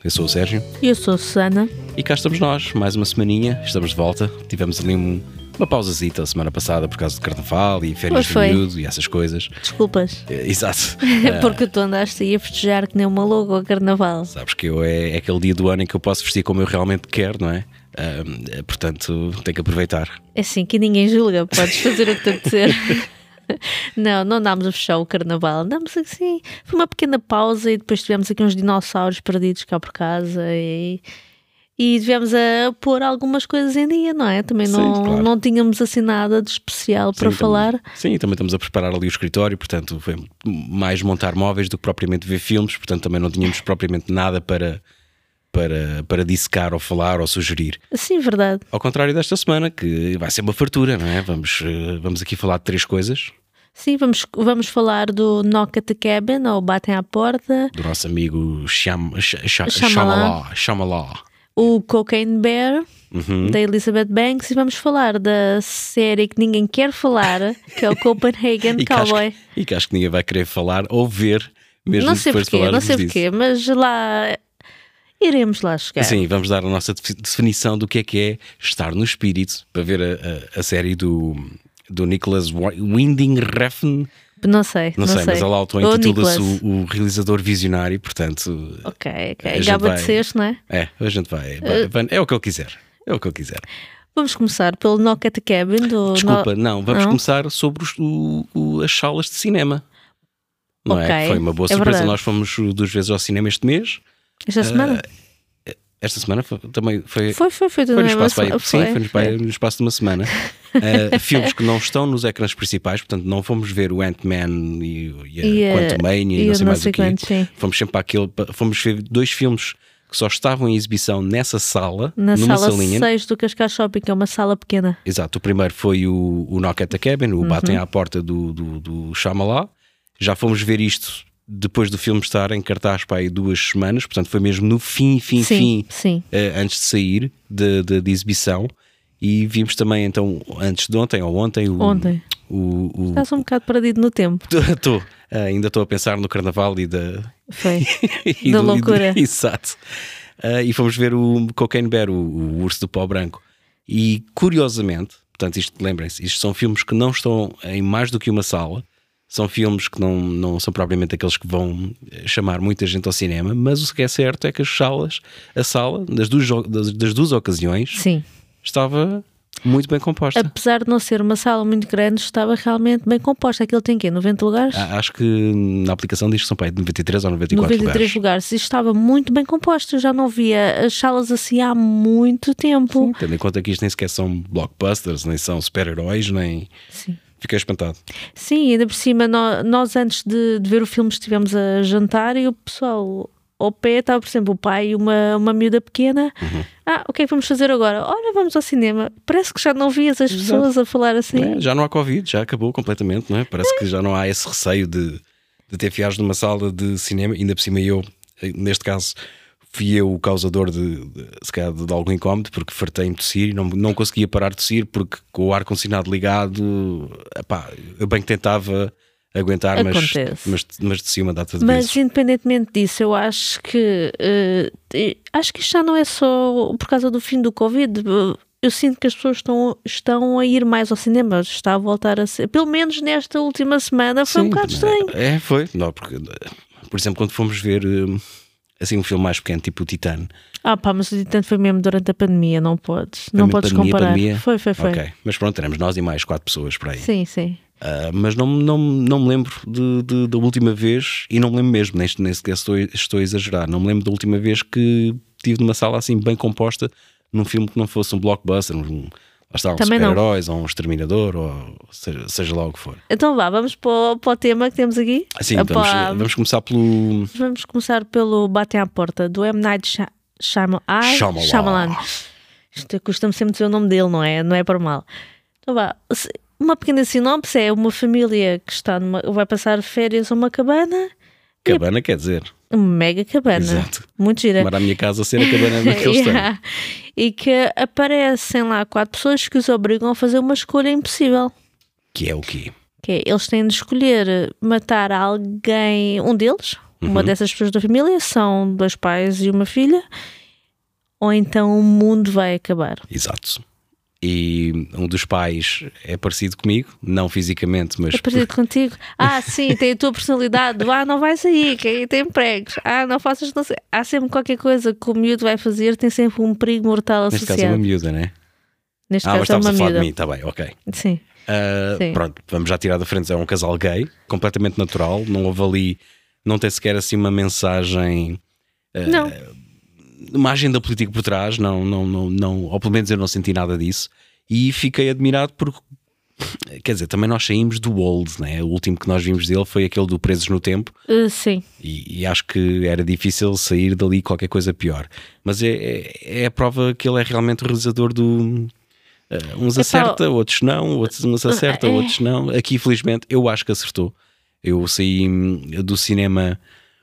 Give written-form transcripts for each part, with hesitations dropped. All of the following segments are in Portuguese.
eu sou o Sérgio. Eu sou a Susana. E cá estamos nós, mais uma semaninha, estamos de volta. Tivemos ali uma pausazita a semana passada por causa do Carnaval e férias do miúdo e essas coisas. Desculpas. Exato. Porque tu andaste aí a festejar que nem uma louca ao Carnaval. Sabes que é aquele dia do ano em que eu posso vestir como eu realmente quero, não é? Portanto, tenho que aproveitar. É assim, que ninguém julga, podes fazer o que te apetecer. Não andámos a fechar o Carnaval, andámos assim, foi uma pequena pausa e depois tivemos aqui uns dinossauros perdidos cá por casa e tivemos a pôr algumas coisas em dia, não é? Também claro. Não tínhamos assim nada de especial para falar. Sim, também estamos a preparar ali o escritório, portanto foi mais montar móveis do que propriamente ver filmes, portanto também não tínhamos propriamente nada para dissecar ou falar ou sugerir. Sim, verdade. Ao contrário desta semana, que vai ser uma fartura, não é? Vamos aqui falar de 3 coisas. Sim, vamos falar do Knock at the Cabin, ou Batem à Porta. Do nosso amigo Shyamalan. Shyamalan. O Cocaine Bear, da Elizabeth Banks. E vamos falar da série que ninguém quer falar, que é o Copenhagen Cowboy. E que acho que ninguém vai querer falar ou ver, mesmo depois de falarmos disso. Não sei porquê, mas lá... iremos lá chegar. Sim, vamos dar a nossa definição do que é estar no espírito, para ver a série do Nicholas Winding Refn. Não sei, mas ela auto-intitula-se o realizador visionário, portanto... Ok, gaba-te-se, não é? A gente vai. É o que ele quiser. É o que ele quiser. Vamos começar pelo Knock at the Cabin. Vamos começar sobre as salas de cinema. Não é? Foi uma boa surpresa. Verdade. Nós fomos 2 vezes ao cinema este mês. Esta semana? Esta semana também foi. Foi no espaço de uma semana. Filmes que não estão nos ecrãs principais, portanto não fomos ver o Ant-Man e a Quantumania e não sei mais o quê. Fomos ver 2 filmes que só estavam em exibição nessa sala, na numa sala salinha. 6 do Cascais Shopping, que é uma sala pequena. Exato, o primeiro foi o Knock at the Cabin, o Batem à Porta do Shyamalan. Já fomos ver isto depois do filme estar em cartaz para aí 2 semanas, portanto foi mesmo no fim, antes de sair de exibição. E vimos também então, antes de ontem ou ontem Estás um bocado perdido no tempo. Ainda estou a pensar no Carnaval e da loucura. Exato. E fomos ver o Cocaine Bear, o Urso do Pó Branco. E curiosamente, portanto lembrem-se, isto são filmes que não estão em mais do que uma sala. São filmes que não são propriamente aqueles que vão chamar muita gente ao cinema, mas o que é certo é que a sala, das duas ocasiões, estava muito bem composta. Apesar de não ser uma sala muito grande, estava realmente bem composta. Aquilo tem quê? 90 lugares? Acho que na aplicação diz que são para aí 93 ou 94 lugares. E estava muito bem composta. Eu já não via as salas assim há muito tempo. Sim, tendo em conta que isto nem sequer são blockbusters, nem são super-heróis, nem... Sim. Fiquei espantado. Sim, ainda por cima, nós antes de ver o filme estivemos a jantar e o pessoal ao pé estava, por exemplo, o pai e uma miúda pequena. O que é que vamos fazer agora? Olha, vamos ao cinema. Parece que já não vias as pessoas a falar assim. Já não há Covid, já acabou completamente, não é? Parece que já não há esse receio de ter enfiados numa sala de cinema. Ainda por cima neste caso, fui eu o causador se calhar de algum incómodo, porque fartei-me de tossir e não conseguia parar de tossir, porque com o ar-condicionado ligado, eu bem que tentava aguentar, mas tossi uma data de vezes. Mas independentemente disso, eu acho que isto já não é só por causa do fim do Covid. Eu sinto que as pessoas estão a ir mais ao cinema, está a voltar a ser, pelo menos nesta última semana, foi um bocado estranho. Foi, não, porque, por exemplo, quando fomos ver assim um filme mais pequeno, tipo o Titã. Mas o Titã foi mesmo durante a pandemia, não podes comparar. Pandemia? Foi. Ok, mas pronto, éramos nós e mais 4 pessoas por aí. Sim. Mas não me lembro da última vez, e não me lembro mesmo, nem sequer estou a exagerar, não me lembro da última vez que estive numa sala assim bem composta, num filme que não fosse um blockbuster, um super-heróis, ou um exterminador, ou seja lá o que for. Então vamos para o tema que temos aqui. Sim, vamos começar pelo... Vamos começar pelo Batem à Porta, do M. Night Shyamalan. Isto custa-me sempre dizer o nome dele, não é por mal. Então uma pequena sinopse é uma família que vai passar férias a uma cabana. Cabana quer dizer... Uma mega cabana. Exato. Muito gira. Mas a minha casa ser a cabana naquele estão. E que aparecem lá 4 pessoas que os obrigam a fazer uma escolha impossível. Que é o quê? Que é, eles têm de escolher matar alguém, um deles, uma dessas pessoas da família são 2 pais e uma filha, ou então o mundo vai acabar. Exato. E um dos pais é parecido comigo, não fisicamente, mas... É parecido contigo? Sim, tem a tua personalidade. Não vais sair, que aí tem empregos. Não faças... Não sei. Há sempre qualquer coisa que o miúdo vai fazer, tem sempre um perigo mortal associado. Neste caso é uma miúda, não é? Neste mas caso é uma estavas a falar miúda. de mim, está bem, ok. Sim. Sim. Pronto, vamos já tirar da frente, é um casal gay, completamente natural, não houve ali, não tem sequer assim uma mensagem, Não. uma agenda política por trás, não, ou pelo menos eu não senti nada disso, e fiquei admirado porque, quer dizer, também nós saímos do Old, né? O último que nós vimos dele foi aquele do Presos no Tempo, Sim. e acho que era difícil sair dali qualquer coisa pior, mas é a prova que ele é realmente o realizador do... uns acerta, outros não, uns acerta, outros não. Aqui, felizmente, eu acho que acertou. Eu saí do cinema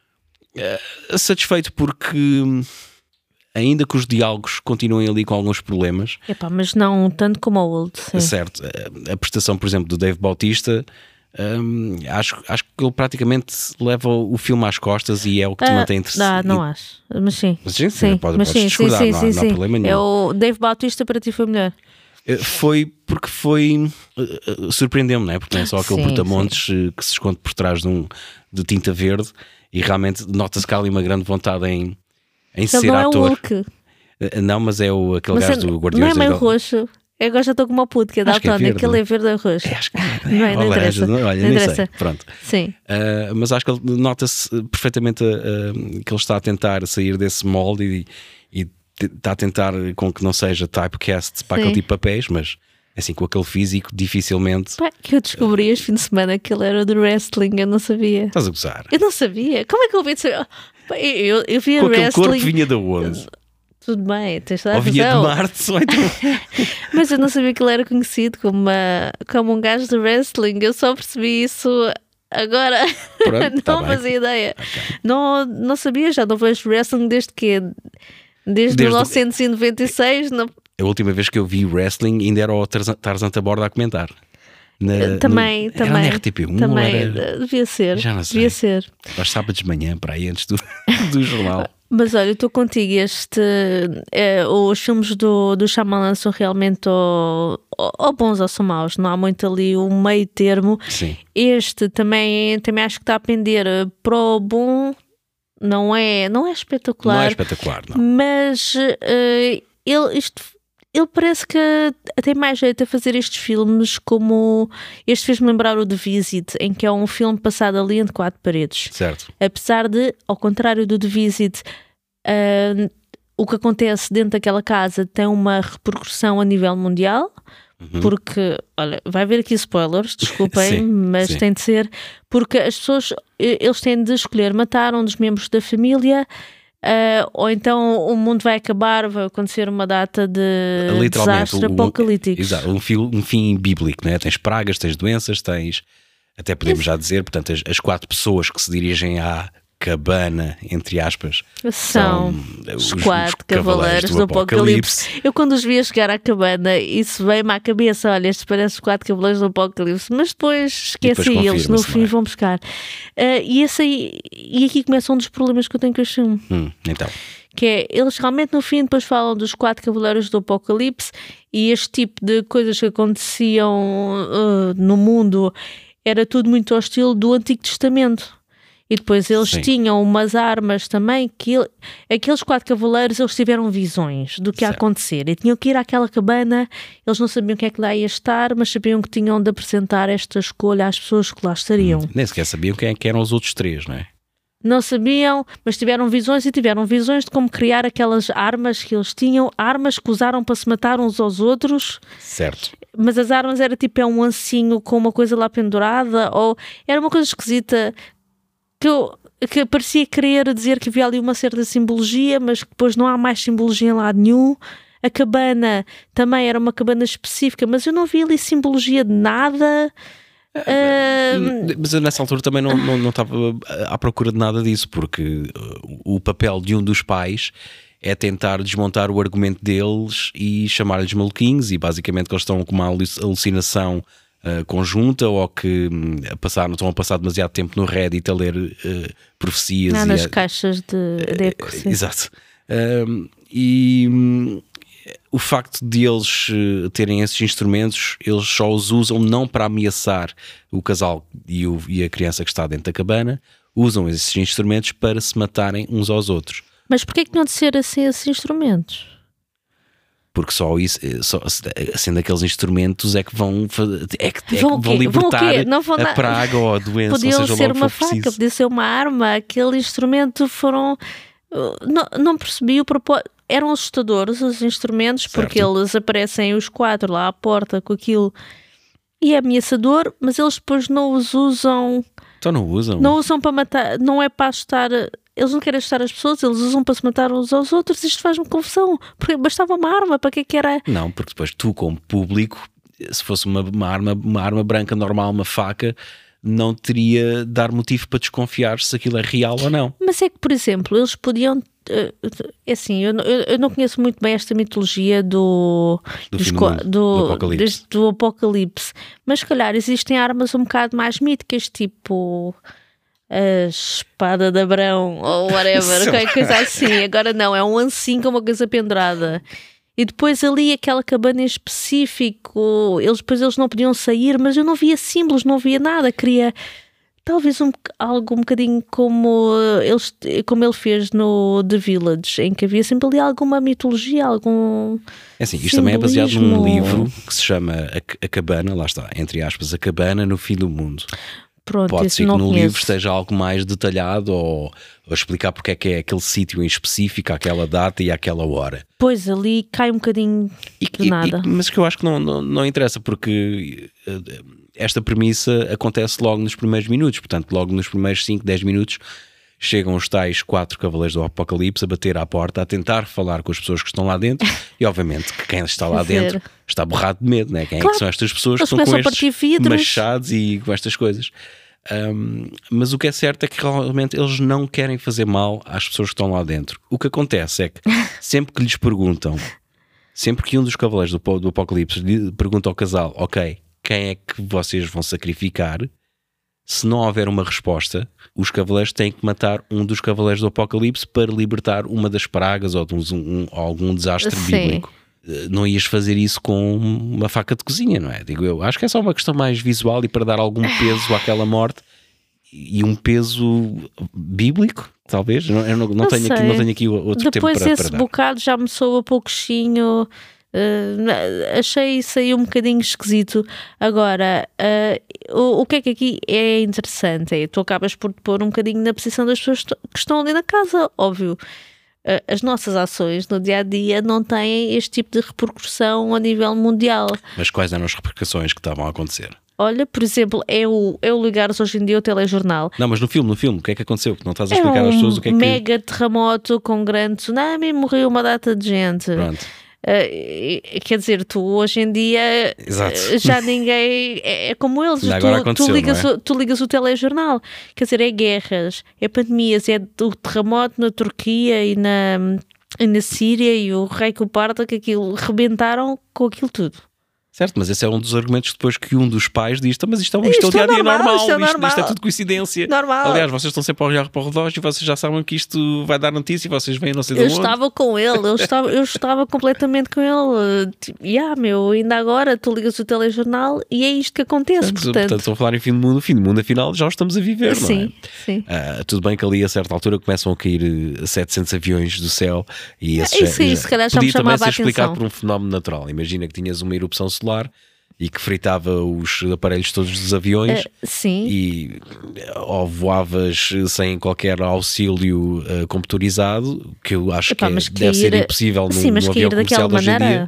satisfeito porque, ainda que os diálogos continuem ali com alguns problemas, Mas não tanto como o Old. Sim. certo, a prestação, por exemplo, do Dave Bautista, acho que ele praticamente leva o filme às costas e é o que te mantém interessado. Não acho, mas sim. Mas sim, sim. podes discordar, não há problema nenhum. O Dave Bautista para ti foi melhor. Foi porque surpreendeu-me, não é? Porque não é só aquele brutamontes que se esconde por trás de tinta verde, e realmente nota-se que há ali uma grande vontade em ser não ator. É o Hulk. Não, mas é aquele gajo do Guardiões. Não é meio roxo. Eu agora já estou como o puto, que é daltónico, que ele é verde ou roxo. Acho que não interessa. Olha, nem sei. Pronto. Sim. Mas acho que nota-se perfeitamente que ele está a tentar sair desse molde e está a tentar com que não seja typecast para aquele tipo de papéis, mas assim, com aquele físico, dificilmente. Que eu descobri este fim de semana que ele era do wrestling, eu não sabia. Estás a gozar? Eu não sabia. Como é que eu ouvi saber? Eu via com wrestling. Aquele corpo vinha de onde? Tudo bem, tens toda a razão. Ou vinha de Marte, ou então... Mas eu não sabia que ele era conhecido como um gajo de wrestling. Eu só percebi isso agora. Pronto, não fazia ideia. Okay. Não sabia, já não vejo wrestling desde que... Desde 1996. A última vez que eu vi wrestling ainda era o Tarzan Taborda a comentar. Também. Era na RTP1? Também, era... devia ser. Já não sei. Devia ser. Aos sábados de manhã, para aí, antes do jornal. Mas olha, eu estou contigo. Os filmes do Shyamalan são realmente ou bons ou são maus. Não há muito ali um meio termo. Sim. Este também acho que está a pender para o bom. Não é espetacular. Não é espetacular, não. Mas ele parece que tem mais jeito a fazer estes filmes, como este fez-me lembrar o The Visit, em que é um filme passado ali entre 4 paredes. Certo. Apesar de, ao contrário do The Visit, o que acontece dentro daquela casa tem uma repercussão a nível mundial. Porque, olha, vai haver aqui spoilers, desculpem, mas tem de ser, porque as pessoas, eles têm de escolher matar um dos membros da família, ou então o mundo vai acabar, vai acontecer uma data de desastre apocalíptico. Exato, um fim bíblico, não é? Tens pragas, tens doenças, até podemos já dizer, portanto, as 4 pessoas que se dirigem à cabana, entre aspas, são os 4 cavaleiros do Apocalipse. Eu quando os vi a chegar à cabana, isso veio-me à cabeça, olha, estes parecem os 4 cavaleiros do Apocalipse, mas depois esqueci eles, no fim vão buscar. E aqui começa um dos problemas que eu tenho com este filme. Então. Que é, eles realmente no fim depois falam dos 4 cavaleiros do Apocalipse e este tipo de coisas que aconteciam no mundo era tudo muito ao estilo do Antigo Testamento. E depois eles tinham umas armas também que aqueles 4 cavaleiros, eles tiveram visões do que ia acontecer e tinham que ir àquela cabana. Eles não sabiam o que é que lá ia estar, mas sabiam que tinham de apresentar esta escolha às pessoas que lá estariam. Nem sequer sabiam quem é que eram os outros 3, não é? Não sabiam, mas tiveram visões de como criar aquelas armas que eles tinham, armas que usaram para se matar uns aos outros. Certo. Mas as armas era tipo um ancinho com uma coisa lá pendurada, ou era uma coisa esquisita que parecia querer dizer que havia ali uma certa simbologia, mas que depois não há mais simbologia em lado nenhum. A cabana também era uma cabana específica, mas eu não vi ali simbologia de nada. Mas eu nessa altura também não estava à procura de nada disso, porque o papel de um dos pais é tentar desmontar o argumento deles e chamar-lhes maluquinhos, e basicamente que eles estão com uma alucinação conjunta, ou que estão a passar demasiado tempo no Reddit a ler profecias. Nas caixas de eco. Exato. O facto de eles terem esses instrumentos, eles só os usam não para ameaçar o casal e a criança que está dentro da cabana, usam esses instrumentos para se matarem uns aos outros. Mas porquê que não de ser assim esses instrumentos? Porque só isso, sendo aqueles instrumentos, é que vão libertar a praga ou a doença. Podia ser uma faca, podia ser uma arma. Aquele instrumento foram... Não percebi o propósito. Eram assustadores os instrumentos, certo, porque eles aparecem os 4 lá à porta com aquilo e é ameaçador, mas eles depois não os usam. Então não usam? Não usam para matar, não é para assustar. Eles não querem assustar as pessoas, eles usam para se matar uns aos outros. Isto faz-me confusão, porque bastava uma arma, para que era? Não, porque depois tu, como público, se fosse uma arma branca normal, uma faca, não teria dar motivo para desconfiar se aquilo é real ou não. Mas é que, por exemplo, eles podiam... É assim, eu não conheço muito bem esta mitologia do Apocalipse, mas se calhar existem armas um bocado mais míticas, tipo a espada de Abrão ou whatever, qualquer coisa assim. Agora não, é um ancinho com uma coisa pendurada. E depois ali aquela cabana em específico, eles não podiam sair, mas eu não via símbolos, não via nada, queria... Talvez algo um bocadinho como ele fez no The Village, em que havia sempre ali alguma mitologia, algum... É assim, isto também é baseado num livro que se chama A Cabana, lá está, entre aspas, A Cabana no Fim do Mundo. Pronto, pode ser que no conheço. livro esteja algo mais detalhado ou explicar porque é que é aquele sítio em específico, aquela data e aquela hora. Pois, ali cai um bocadinho de nada. Mas que eu acho que não interessa, porque esta premissa acontece logo nos primeiros minutos, portanto logo nos primeiros 5, 10 minutos chegam os tais 4 cavaleiros do Apocalipse a bater à porta, a tentar falar com as pessoas que estão lá dentro e obviamente que quem está lá dentro está borrado de medo, né? Quem é que são estas pessoas que estão com estes machados e com estas coisas? Mas o que é certo é que realmente eles não querem fazer mal às pessoas que estão lá dentro. O que acontece é que sempre que lhes perguntam, sempre que um dos cavaleiros do Apocalipse pergunta ao casal, ok, quem é que vocês vão sacrificar? Se não houver uma resposta, os cavaleiros têm que matar um dos cavaleiros do Apocalipse para libertar uma das pragas ou de algum desastre bíblico. Não ias fazer isso com uma faca de cozinha, não é? Digo eu. Acho que é só uma questão mais visual e para dar algum peso àquela morte e um peso bíblico, talvez. Eu não tenho aqui outro tempo para dar. Depois esse bocado já me soa pouquinho... achei isso aí um bocadinho esquisito. Agora, o que é que aqui é interessante? Tu acabas por te pôr um bocadinho na posição das pessoas que estão ali na casa, óbvio. As nossas ações no dia-a-dia não têm este tipo de repercussão a nível mundial. Mas quais eram as repercussões que estavam a acontecer? Olha, por exemplo, é o ligares hoje em dia ao telejornal. Não, mas no filme, o que é que aconteceu? Que não estás a explicar às pessoas o que é que... mega terremoto com grande tsunami, morreu uma data de gente. Pronto. Quer dizer, tu hoje em dia já ninguém é como eles. Tu ligas o telejornal, quer dizer, é guerras, é pandemias, é o terremoto na Turquia e na Síria e o rei que o parta, que aquilo rebentaram com aquilo tudo. Certo, mas esse é um dos argumentos depois que um dos pais diz, mas isto é o dia-a-dia normal, isto é tudo coincidência. Normal. Aliás, vocês estão sempre a olhar para o relógio e vocês já sabem que isto vai dar notícia e vocês vêm não sei de onde. Eu estava com ele, eu estava completamente com ele. Tipo, ainda agora tu ligas o telejornal e é isto que acontece. Portanto, estão a falar em fim do mundo afinal já o estamos a viver, não é? Sim. Tudo bem que ali a certa altura começam a cair 700 aviões do céu e se calhar já me chamava a atenção. Podia também ser explicado por um fenómeno natural. Imagina que tinhas uma erupção solar e que fritava os aparelhos todos dos aviões e ou voavas sem qualquer auxílio computadorizado, que eu acho que deve ser impossível no avião comercial de hoje em dia.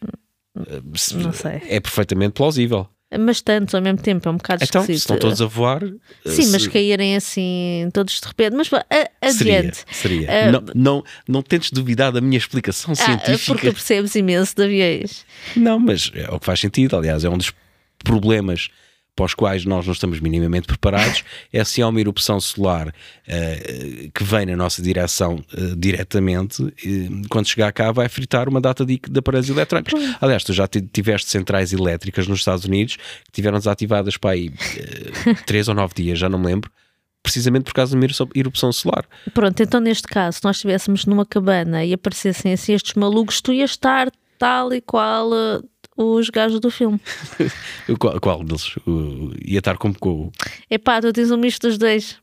Não sei. É perfeitamente plausível. Mas tantos ao mesmo tempo, é um bocado esquisito. Então, se estão todos a voar... Sim, mas caírem assim todos de repente. Mas adiante. Seria. Não tentes duvidar da minha explicação científica. Porque percebes imenso de aviões. Não, mas é o que faz sentido. Aliás, é um dos problemas para os quais nós não estamos minimamente preparados, é se há uma erupção solar que vem na nossa direção diretamente, quando chegar cá vai fritar uma data de aparelhos eletrónicos. Aliás, tu já tiveste centrais elétricas nos Estados Unidos que tiveram desativadas para aí 3 ou 9 dias, já não me lembro, precisamente por causa de uma erupção solar. Pronto, então neste caso, se nós estivéssemos numa cabana e aparecessem assim estes malucos, tu ias estar tal e qual os gajos do filme. Qual deles? Ia estar como com... Epá, tu tens um misto dos dois.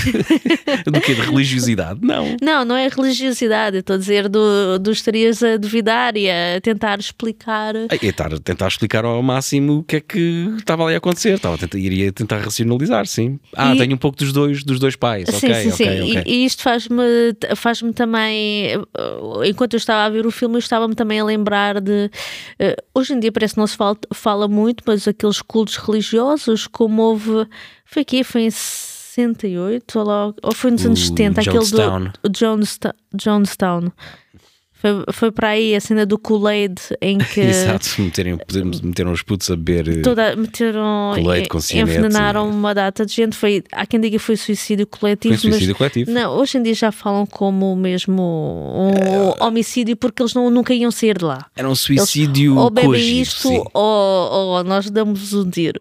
Do quê? De religiosidade? Não. Não é religiosidade. Eu estou a dizer do estarias a duvidar e a tentar explicar. Tentar explicar ao máximo o que é que estava ali a acontecer. Iria tentar racionalizar, sim. Tenho um pouco dos dois pais. Sim, ok. E isto faz-me também, enquanto eu estava a ver o filme, eu estava-me também a lembrar de... hoje em dia parece que não se fala muito, mas aqueles cultos religiosos, como houve... Foi aqui, foi em 68 ou foi nos anos 70, aquele do Jonestown. Foi para aí a cena do Kool-Aid em que... Exato, meteram os putos a beber Kool-Aid com cianeto. Envenenaram uma data de gente. Há quem diga que foi suicídio coletivo. Foi suicídio coletivo. Não, hoje em dia já falam como mesmo um homicídio, porque eles nunca iam sair de lá. Era um suicídio ou bebem coagido, isto, sim. Ou nós damos um tiro.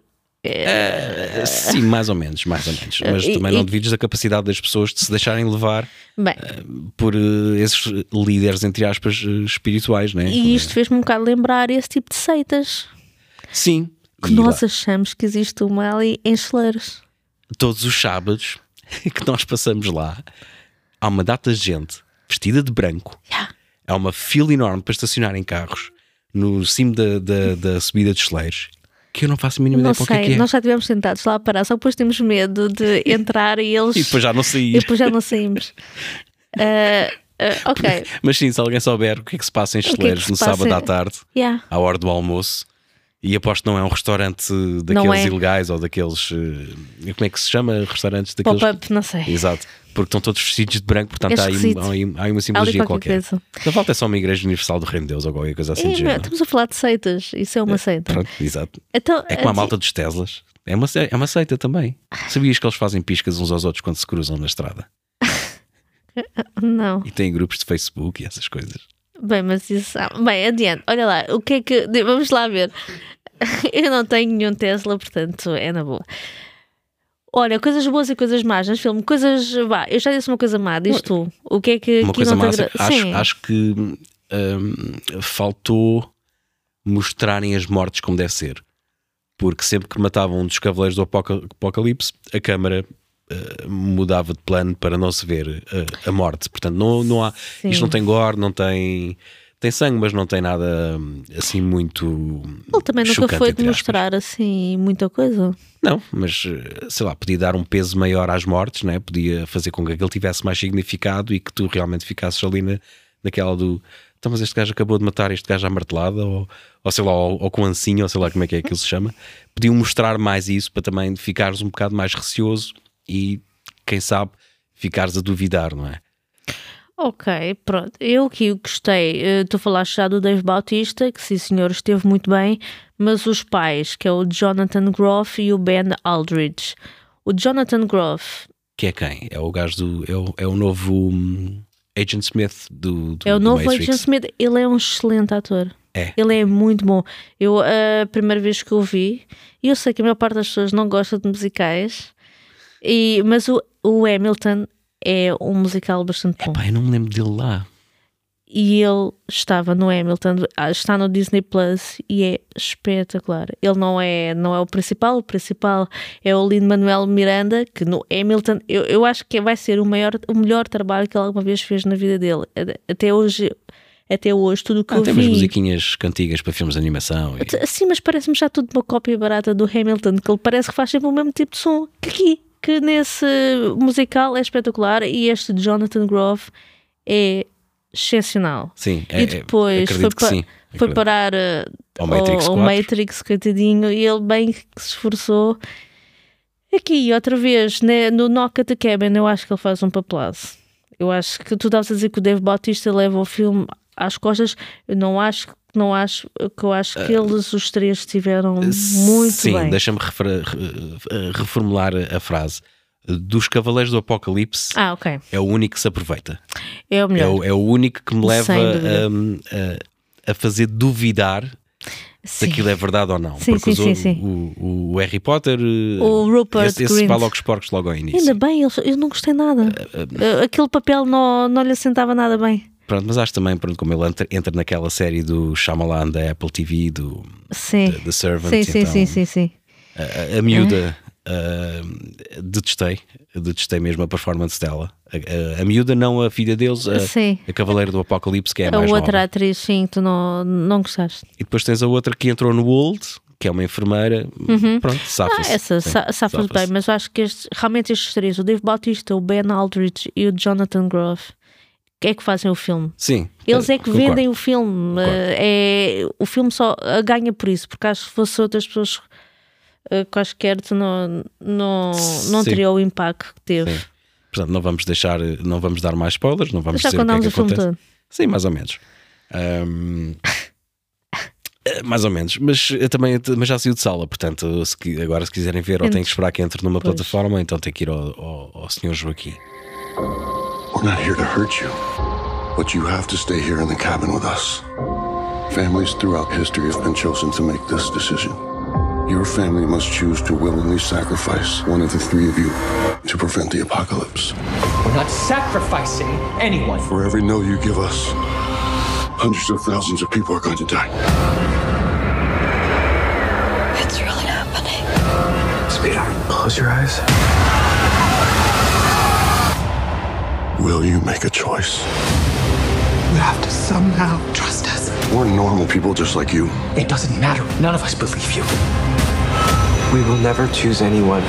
Sim, mais ou menos. Mas também não devides da capacidade das pessoas de se deixarem levar por esses líderes, entre aspas, espirituais, né? E isto fez-me um bocado lembrar esse tipo de seitas. Sim. Que nós achamos que existe uma ali em Cheleiros. Todos os sábados que nós passamos lá, há uma data de gente vestida de branco. Há uma fila enorme para estacionar em carros no cimo da subida de Cheleiros. Que eu não faço a mínima ideia para o que é. Nós já estivemos sentados lá a parar, só depois temos medo de entrar e eles... E depois já não sair. E depois já não saímos. Ok. Mas sim, se alguém souber o que é que se passa em Cheleiros no sábado à tarde, à hora do almoço, e aposto que não é um restaurante daqueles ilegais ou daqueles... como é que se chama? Restaurantes daqueles... Pop-up, não sei. Exato. Porque estão todos vestidos de branco, portanto há aí uma simbologia qualquer. Na volta é só uma igreja universal do Reino de Deus ou qualquer coisa assim. Estamos a falar de seitas, isso é uma seita. Pronto, exato. Então, é como a malta dos Teslas. É uma seita também. Sabias que eles fazem piscas uns aos outros quando se cruzam na estrada? Não. E têm grupos de Facebook e essas coisas. Bem, mas isso... Bem, adiante. Olha lá, o que é que... Vamos lá ver. Eu não tenho nenhum Tesla, portanto é na boa. Olha, coisas boas e coisas más neste filme. Coisas... eu já disse uma coisa má, diz tu. O que é que... Uma coisa má, acho que faltou mostrarem as mortes como deve ser. Porque sempre que matavam um dos cavaleiros do Apocalipse, a câmara mudava de plano para não se ver a morte. Portanto, não há... Sim. Isto não tem gore, não tem... Tem sangue, mas não tem nada assim muito... Ele também nunca foi demonstrar assim muita coisa. Não, mas sei lá, podia dar um peso maior às mortes, né? Podia fazer com que aquele tivesse mais significado e que tu realmente ficasses ali naquela do... Então, mas este gajo acabou de matar este gajo à martelada, ou sei lá, ou com ancinho, ou sei lá como é que aquilo se chama. Podiam mostrar mais isso para também ficares um bocado mais receoso e, quem sabe, ficares a duvidar, não é? Ok, pronto. Eu aqui gostei. Tu falaste já do Dave Bautista, que sim senhor, esteve muito bem, mas os pais, que é o Jonathan Groff e o Ben Aldridge. O Jonathan Groff... Que é quem? É o gajo do... É o novo Agent Smith do É o novo Matrix. Agent Smith. Ele é um excelente ator. É. Ele é muito bom. Eu, a primeira vez que o vi, e eu sei que a maior parte das pessoas não gosta de musicais, mas o Hamilton é um musical bastante bom. Eu não me lembro dele lá. E ele estava no Hamilton, está no Disney Plus e é espetacular. Ele não é o principal é o Lin-Manuel Miranda, que no Hamilton eu acho que vai ser o melhor trabalho que ele alguma vez fez na vida dele. Até hoje tudo o que eu vi... Tem umas musiquinhas cantigas para filmes de animação. Sim, mas parece-me já tudo uma cópia barata do Hamilton, que ele parece que faz sempre o mesmo tipo de som que nesse musical é espetacular, e este Jonathan Groff é excepcional. Sim, e depois foi parar ao Matrix, coitadinho, e ele bem que se esforçou. Aqui, outra vez, né, no Knock at the Cabin, eu acho que ele faz um papelaço. Eu acho que tu estavas a dizer que o Dave Bautista leva o filme às costas. Eu não acho que não acho, que eu acho que eles, os três, estiveram muito sim, bem. deixa-me reformular a frase. Dos Cavaleiros do Apocalipse, Ok. é o único que se aproveita. É o melhor. É o único que me leva Sem dúvida. a fazer duvidar se Sim. aquilo é verdade ou não. Sim, Porque sim, sim. o Harry Potter, O Rupert esse Grint. vai logo os porcos logo ao início. Ainda bem, eu não gostei nada. Aquele papel não lhe assentava nada bem. Pronto, mas acho também, pronto, como ele entra naquela série do Shyamalan da Apple TV, do Sim. The Servant, Sim, então, sim. a miúda, detestei mesmo a performance dela. A miúda, não a filha deles, Sim. a Cavaleira do Apocalipse, que é a A mais outra nova. atriz, sim, tu não gostaste. E depois tens a outra que entrou no Old, que é uma enfermeira. Pronto, safa-se. Essa Sim, safa-se bem, mas eu acho que realmente estes três, o Dave Bautista, o Ben Aldridge e o Jonathan Groff, é que fazem o filme. Sim, Eles é que concordo. vendem o filme. O filme só ganha por isso, porque acho que se fosse outras pessoas quaisquer, tu não Sim. teria o impacto que teve. Sim. Portanto, não vamos dar mais spoilers, não vamos Já dizer o que é contámos que o filme acontece. todo. Sim, mais ou menos. Mais ou menos, mas já saiu de sala, portanto, agora se quiserem ver, ou tem que esperar que entre numa Pois. plataforma, ou então tem que ir ao Sr. Joaquim. We're not here to hurt you, but you have to stay here in the cabin with us. Families throughout history have been chosen to make this decision. Your family must choose to willingly sacrifice one of the three of you to prevent the apocalypse. We're not sacrificing anyone. For every no you give us, hundreds of thousands of people are going to die. It's really happening. Sweetheart, close your eyes. Will you make a choice? You have to somehow trust us. We're normal people just like you. It doesn't matter. None of us believe you. We will never choose anyone.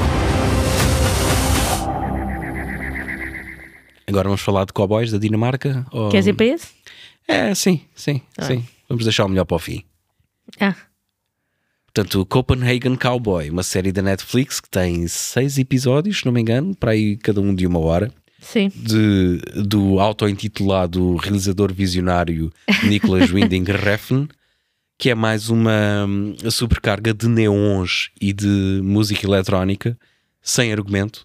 Agora vamos falar de cowboys da Dinamarca? Ou... Queres ir para esse? Sim. Ah. Vamos deixar o melhor para o fim. Ah, Portanto, Copenhagen Cowboy, uma série da Netflix que tem 6 episódios, se não me engano, para aí cada um de 1 hora, sim. do auto-intitulado realizador visionário Nicolas Winding Refn, que é mais uma supercarga de neons e de música eletrónica, sem argumento,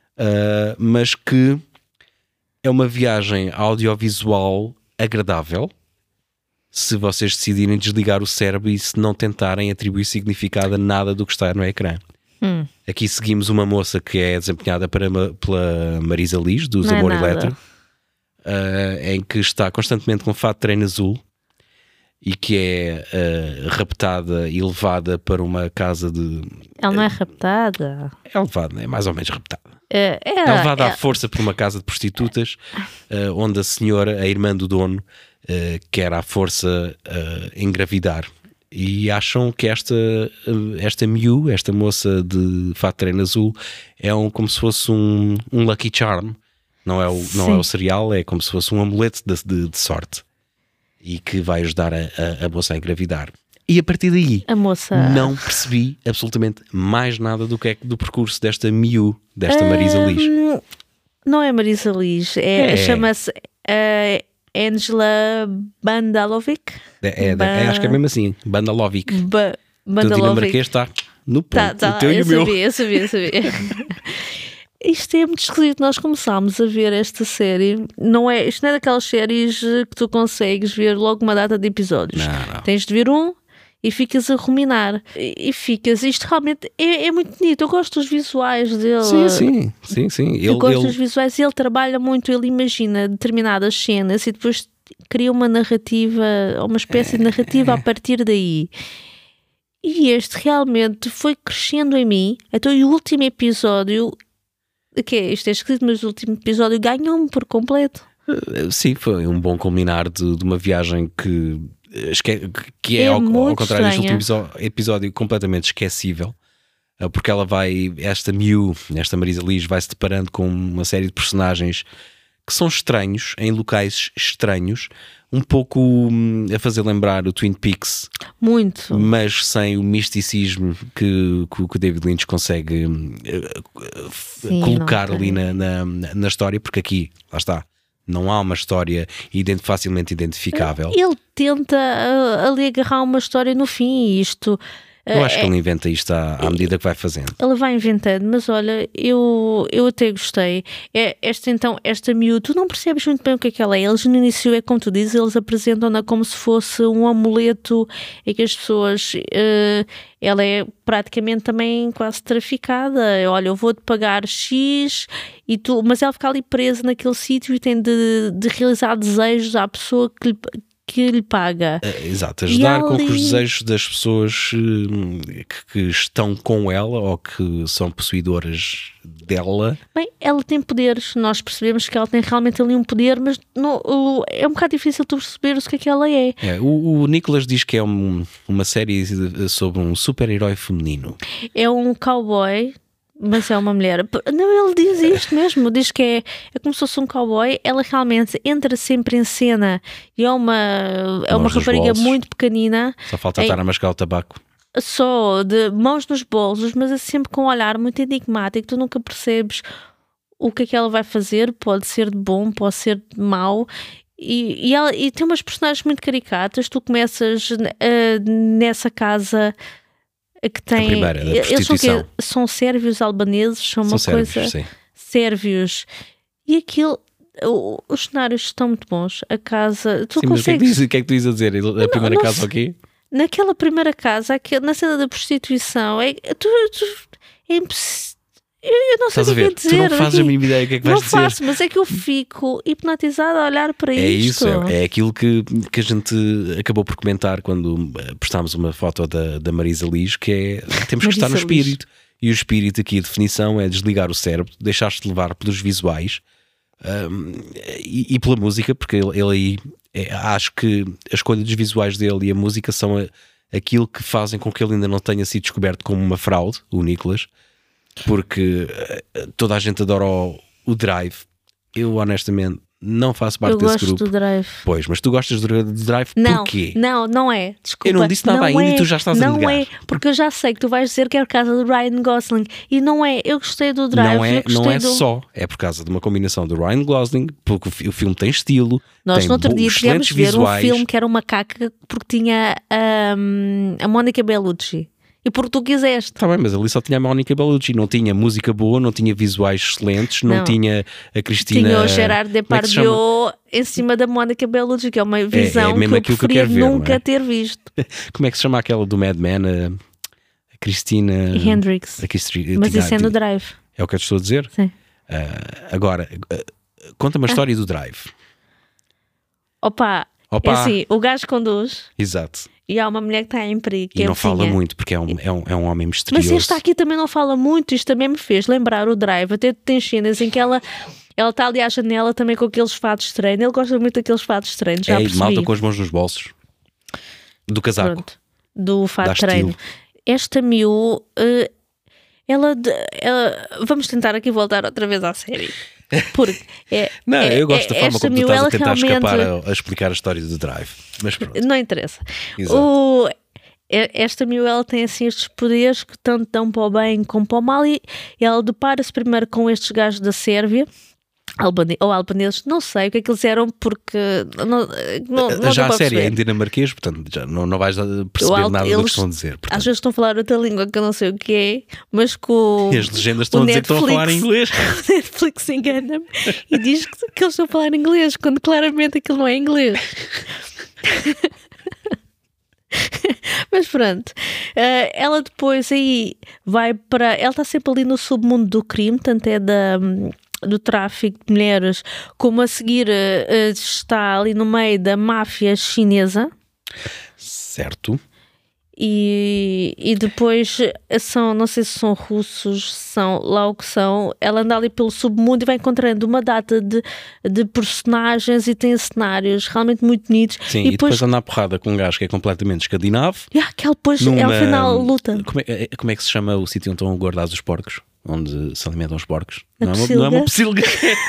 mas que é uma viagem audiovisual agradável, se vocês decidirem desligar o cérebro e se não tentarem atribuir significado a nada do que está no ecrã. Aqui seguimos uma moça que é desempenhada pela Marisa Liz, dos Não é Amor nada. Eletro, em que está constantemente com fato de treino azul e que é raptada e levada para uma casa de... Ela não é raptada. É levada, é mais ou menos raptada. É É levada à força por uma casa de prostitutas, onde a senhora, a irmã do dono, quer à força engravidar. E acham que esta Miu, esta moça de fato de treino azul, é como se fosse um Lucky Charm. Não é o cereal, é como se fosse um amuleto de sorte. E que vai ajudar a moça a engravidar. E a partir daí, a moça. não percebi absolutamente mais nada do percurso desta Miu, desta Marisa Liz. Não é Marisa Liz, chama-se Angela Bandalovic. Acho que é mesmo assim, Bandalovic. O teu Bandalovic. dinamarquês está no ponto. Tá, O teu e o meu. Eu sabia. Isto é muito esquisito. Nós começámos a ver esta série. Isto não é daquelas séries que tu consegues ver logo uma data de episódios. Não. Tens de ver um e ficas a ruminar. E ficas. Isto realmente é muito bonito. Eu gosto dos visuais dele. Sim. Eu gosto dos visuais e ele trabalha muito. Ele imagina determinadas cenas e depois cria uma narrativa, uma espécie de narrativa a partir daí. E este realmente foi crescendo em mim. Então, e o último episódio, isto é esquisito, mas o último episódio ganhou-me por completo. Sim, foi um bom culminar de uma viagem que é ao muito contrário deste estranha. último episódio, completamente esquecível. Porque ela esta Marisa Liz vai se deparando com uma série de personagens que são estranhos, em locais estranhos, um pouco a fazer lembrar o Twin Peaks, Muito. mas sem o misticismo que o David Lynch consegue Sim, colocar não ali tem. na história, porque aqui, lá está, Não há uma história facilmente identificável. Ele tenta ali agarrar uma história no fim e isto... Eu acho que ele inventa isto à medida que vai fazendo. Ele vai inventando, mas olha, eu até gostei. Esta miúda, tu não percebes muito bem o que é que ela é. Eles no início, é como tu dizes, eles apresentam-na como se fosse um amuleto em que as pessoas... ela é praticamente também quase traficada. Olha, eu vou-te pagar X, mas ela fica ali presa naquele sítio e tem de realizar desejos à pessoa que lhe paga. Exato, ajudar com que os desejos das pessoas que estão com ela ou que são possuidoras dela. Bem, ela tem poderes, nós percebemos que ela tem realmente ali um poder, mas é um bocado difícil tu perceberes o que é que ela é. O Nicholas diz que é uma série sobre um super-herói feminino. É um cowboy, mas é uma mulher. Não, ele diz isto mesmo, diz que é como se fosse um cowboy. Ela realmente entra sempre em cena e é uma rapariga muito pequenina. Só falta estar a mascar o tabaco. Só de mãos nos bolsos, mas é sempre com um olhar muito enigmático. Tu nunca percebes o que é que ela vai fazer. Pode ser de bom, pode ser de mau. E tem umas personagens muito caricatas. Tu começas nessa casa que tem... A primeira, da prostituição. São sérvios albaneses, são uma sérvios, coisa... sim. Sérvios. E aquilo... Os cenários estão muito bons. A casa... Tu sim, consegues... mas o que é que tu ias a dizer? A primeira casa aqui? Naquela primeira casa, na cena da prostituição, é impossível. Eu não sei o que é dizer. Tu não fazes a mínima ideia do que é que vais dizer. Não faço, mas é que eu fico hipnotizada a olhar para isto. É aquilo que a gente acabou por comentar quando postámos uma foto da Marisa Liz, que é, temos que estar no espírito. E o espírito aqui, a definição, é desligar o cérebro, deixar-te levar pelos visuais e pela música, porque ele aí, acho que a escolha dos visuais dele e a música são aquilo que fazem com que ele ainda não tenha sido descoberto como uma fraude, o Nicholas. Porque toda a gente adora o Drive. Eu honestamente não faço parte desse grupo. Eu gosto do Drive. Pois, mas tu gostas do Drive porquê? Não é. Desculpa. Eu não disse nada ainda e tu já estás a negar. Não é, porque eu já sei que tu vais dizer que é por causa do Ryan Gosling. E não é. Eu gostei do Drive. Não é só. É por causa de uma combinação do Ryan Gosling, porque o filme tem estilo. Nós no outro dia tivemos ver visuais. Um filme que era uma macaca porque tinha a Mónica Bellucci. E porque tu quiseste. Está bem, mas ali só tinha a Mónica Bellucci. Não tinha música boa, não tinha visuais excelentes, não tinha a Cristina... Tinha o Gerard Depardieu em cima da Mónica Bellucci, que é uma visão que eu preferia nunca ter visto. Como é que se chama aquela do Mad Men? A Cristina... Hendricks. Mas isso é no Drive. É o que eu te estou a dizer? Sim. Agora, conta-me a história do Drive. Opa. É assim, o gajo conduz. Exato. E há uma mulher que está em perigo. E não fala muito, porque é um homem misterioso. Mas esta aqui também não fala muito. Isto também me fez lembrar o Drive. Até tem cenas em que ela está ali à janela também com aqueles fatos de treino. Ele gosta muito daqueles fatos de treino, já percebi. Malta com as mãos nos bolsos. Do casaco. Pronto. Do fato de treino. Esta Miu... ela... Vamos tentar aqui voltar outra vez à série. Porque eu gosto da forma como tu estás a tentar realmente... escapar a explicar a história do Drive. Mas pronto. Não interessa. Exato. Esta Miu, ela tem assim estes poderes que tanto dão para o bem como para o mal, e ela depara-se primeiro com estes gajos da Sérvia, ou albaneses, não sei o que é que eles eram, porque não já a série é em dinamarquês, portanto já não vais perceber nada do que estão a dizer. Portanto. Às vezes estão a falar outra língua que eu não sei o que é, mas e as legendas estão a dizer que estão a falar inglês. O Netflix engana-me e diz que eles estão a falar inglês, quando claramente aquilo não é inglês. Mas pronto, ela depois aí vai para... Ela está sempre ali no submundo do crime, tanto é do tráfico de mulheres, como a seguir está ali no meio da máfia chinesa. Certo. E depois são, não sei se são russos, são lá o que são. Ela anda ali pelo submundo e vai encontrando uma data de personagens e tem cenários realmente muito bonitos. Sim, e depois anda à porrada com um gajo que é completamente escandinavo. Que ela depois, ao final, luta. Como é que se chama o sítio onde estão guardados os porcos? Onde se alimentam os porcos? Não é uma pocilga.